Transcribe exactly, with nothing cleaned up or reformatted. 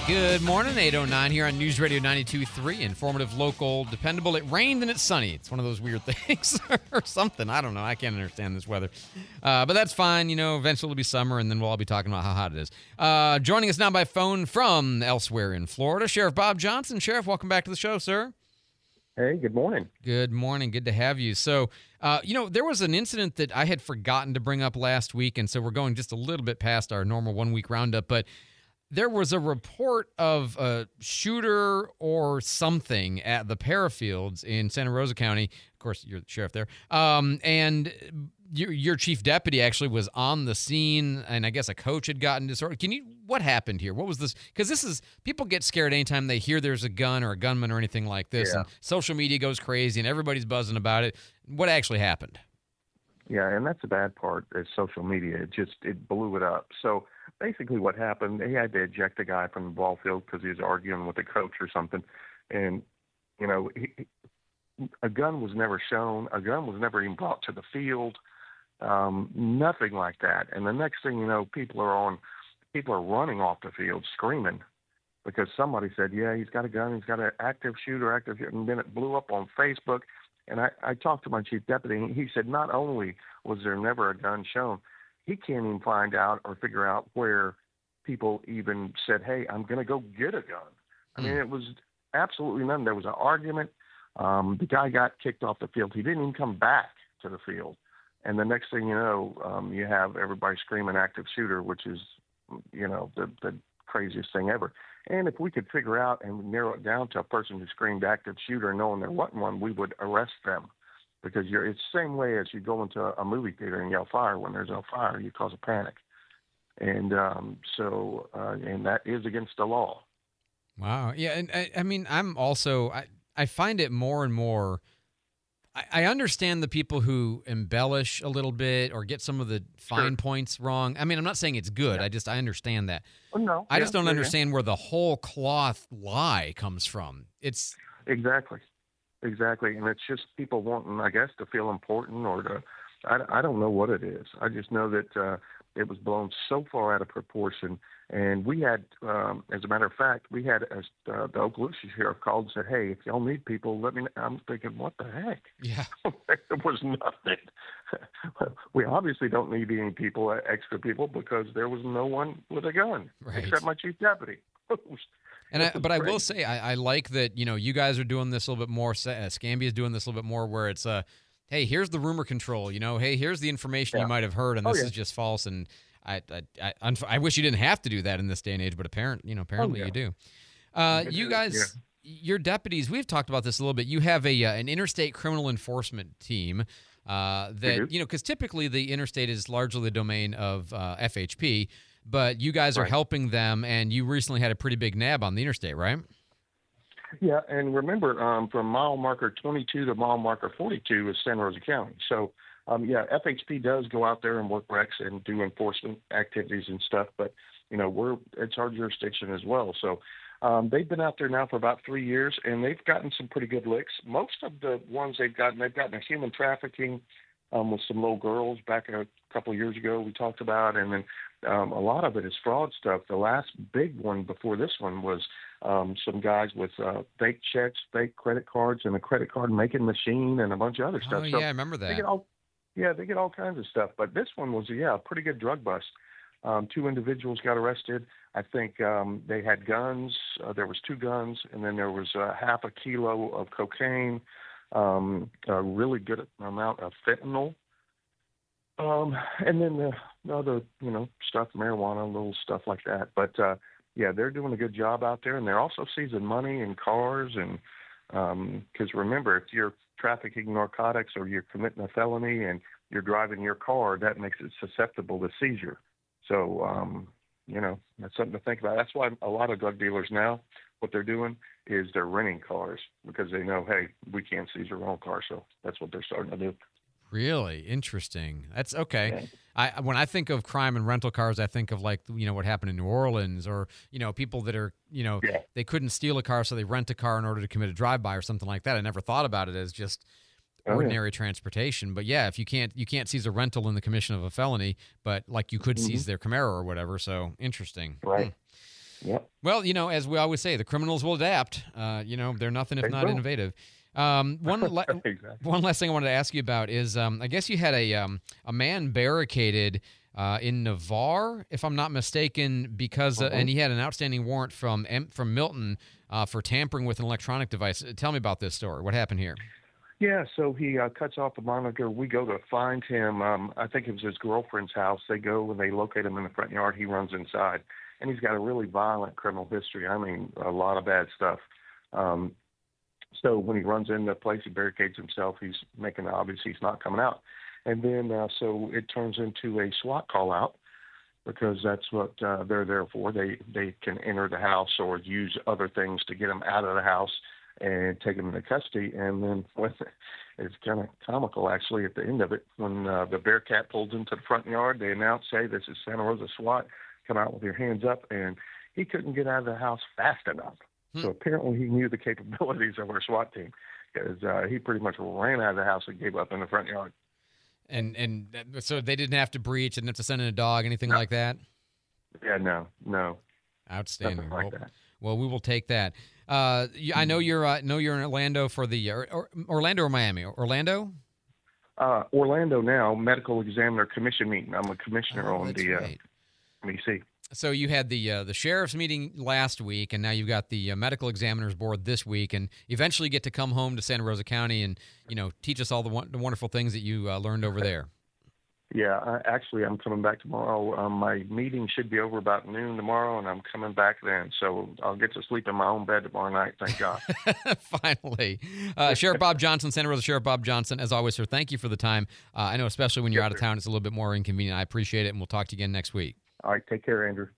Good morning, eight oh nine here on News Radio ninety-two point three. Informative, local, dependable. It rained and it's sunny. It's one of those weird things or something. I don't know. I can't understand this weather. Uh, but that's fine. You know, eventually it'll be summer and then we'll all be talking about how hot it is. Uh, joining us now by phone from elsewhere in Florida, Sheriff Bob Johnson. Sheriff, welcome back to the show, sir. Hey, good morning. Good morning. Good to have you. So, uh, you know, there was an incident that I had forgotten to bring up last week, and so we're going just a little bit past our normal one-week roundup, but there was a report of a shooter or something at the Parafields in Santa Rosa County. Of course, you're the sheriff there. Um, and your, your chief deputy actually was on the scene, and I guess a coach had gotten disordered. Can you, what happened here? What was this? Because this is, people get scared anytime they hear there's a gun or a gunman or anything like this, Yeah. and social media goes crazy, and everybody's buzzing about it. What actually happened? Yeah, and that's the bad part is social media. It just, it blew it up. So basically what happened, they had to eject a guy from the ball field because he was arguing with a coach or something. And, you know, he, a gun was never shown. A gun was never even brought to the field. Um, nothing like that. And the next thing you know, people are on, people are running off the field screaming because somebody said, yeah, he's got a gun. He's got an active shooter, active shooter. And then it blew up on Facebook. And I, I talked to my chief deputy, and he said not only was there never a gun shown, he can't even find out or figure out where people even said, hey, I'm going to go get a gun. I mean, it was absolutely none. There was an argument. Um, the guy got kicked off the field. He didn't even come back to the field. And the next thing you know, um, you have everybody screaming active shooter, which is, you know, the, the craziest thing ever. And if we could figure out and narrow it down to a person who screamed active shooter knowing there wasn't one, we would arrest them. Because you're, it's the same way as you go into a movie theater and yell fire. When there's no fire, you cause a panic. And um, so, uh, and that is against the law. Wow. Yeah, and I, I mean, I'm also, I, I find it more and more, I, I understand the people who embellish a little bit or get some of the fine Sure. points wrong. I mean, I'm not saying it's good. Yeah. I just, I understand that. Well, no, I yeah, just don't yeah, understand where the whole cloth lie comes from. It's, yeah. Exactly. Exactly. And it's just people wanting, I guess, to feel important or to, I, I don't know what it is. I just know that uh, it was blown so far out of proportion. And we had, um, as a matter of fact, we had a, uh, the Okaloosa sheriff called and said, hey, if y'all need people, let me know. I'm thinking, what the heck? yeah. There was nothing. We obviously don't need any people, uh, extra people, because there was no one with a gun Right. except my chief deputy. And I, This is but I will crazy. say, I, I like that, you know, you guys are doing this a little bit more. Sa- uh, Scambia is doing this a little bit more where it's, uh, hey, here's the rumor control, you know, hey, here's the information Yeah. you might have heard, and Oh, this yeah. is just false. And I, I, I, unf- I wish you didn't have to do that in this day and age, but apparent, you know, apparently yeah. you do. Uh, It you is, guys, your deputies, we've talked about this a little bit. You have a uh, an interstate criminal enforcement team uh, that, do. you know, because typically the interstate is largely the domain of uh, F H P, but you guys are Right. helping them, and you recently had a pretty big nab on the interstate, right? Yeah, and remember, um, from mile marker twenty-two to mile marker forty-two is Santa Rosa County. So, um, yeah, F H P does go out there and work wrecks and do enforcement activities and stuff, but, you know, we're it's our jurisdiction as well. So um, they've been out there now for about three years, and they've gotten some pretty good licks. Most of the ones they've gotten, they've gotten a human trafficking um, with some little girls back a couple of years ago we talked about, and then um, a lot of it is fraud stuff. The last big one before this one was um, some guys with uh, fake checks, fake credit cards, and a credit card making machine, and a bunch of other Oh, stuff. yeah, So I remember they that. get all, yeah, they get all kinds of stuff. But this one was, yeah, a pretty good drug bust. Um, two individuals got arrested. I think um, they had guns. Uh, there was two guns, and then there was uh, half a kilo of cocaine, um, a really good amount of fentanyl, um, and then the, the other, you know, stuff, marijuana, little stuff like that. But uh, yeah, they're doing a good job out there, and they're also seizing money and cars. And because um, remember, if you're trafficking narcotics or you're committing a felony and you're driving your car, that makes it susceptible to seizure. So, um, you know, that's something to think about. That's why a lot of drug dealers now, what they're doing is they're renting cars because they know, hey, we can't seize our own car. So that's what they're starting to do. Really interesting. That's okay. Yeah. I when I think of crime and rental cars, I think of like, you know, what happened in New Orleans, or, you know, people that are, you know, Yeah. they couldn't steal a car, so they rent a car in order to commit a drive-by or something like that. I never thought about it as just Oh, yeah. ordinary transportation. But yeah, if you can't you can't seize a rental in the commission of a felony, but like you could Mhm. seize their Camaro or whatever. So interesting. Right. Hmm. Yep. Well, you know, as we always say, the criminals will adapt. Uh, you know, they're nothing if They not will. innovative. Um, one la- Exactly. one last thing I wanted to ask you about is, um, I guess you had a um, a man barricaded uh, in Navarre, if I'm not mistaken, because uh, Mhm. and he had an outstanding warrant from M- from Milton uh, for tampering with an electronic device. Tell me about this story. What happened here? Yeah, so he uh, cuts off the monitor. We go to find him. Um, I think it was his girlfriend's house. They go and they locate him in the front yard. He runs inside, and he's got a really violent criminal history. I mean, a lot of bad stuff. Um, so when he runs in the place, he barricades himself. He's making it obvious he's not coming out. And then uh, so it turns into a SWAT call out because that's what uh, they're there for. They they can enter the house or use other things to get him out of the house and take him into custody. And then when, it's kind of comical, actually, at the end of it, when uh, the Bearcat pulls into the front yard, they announce, hey, this is Santa Rosa SWAT, come out with your hands up. And he couldn't get out of the house fast enough. Hmm. So apparently he knew the capabilities of our SWAT team because uh, he pretty much ran out of the house and gave up in the front yard. And and that- so they didn't have to breach, didn't have to send in a dog, anything No. like that? Yeah, no, no, Outstanding. nothing like well, that. well, we will take that. Uh, you- I know you're uh, know you're in Orlando for the or, or, Orlando or Miami. Orlando. Uh, Orlando now, medical examiner commission meeting. I'm a commissioner Oh, on that's the right. uh, M E C. So you had the uh, the sheriff's meeting last week, and now you've got the uh, medical examiners board this week, and eventually get to come home to Santa Rosa County and you know teach us all the, won- the wonderful things that you uh, learned over there. Yeah, I, actually, I'm coming back tomorrow. Um, my meeting should be over about noon tomorrow, and I'm coming back then. So I'll get to sleep in my own bed tomorrow night, thank God. Finally, uh, Sheriff Bob Johnson, Santa Rosa Sheriff Bob Johnson. As always, sir, thank you for the time. Uh, I know, especially when you're Yes, out of sir. town, it's a little bit more inconvenient. I appreciate it, and we'll talk to you again next week. All right, take care, Andrew.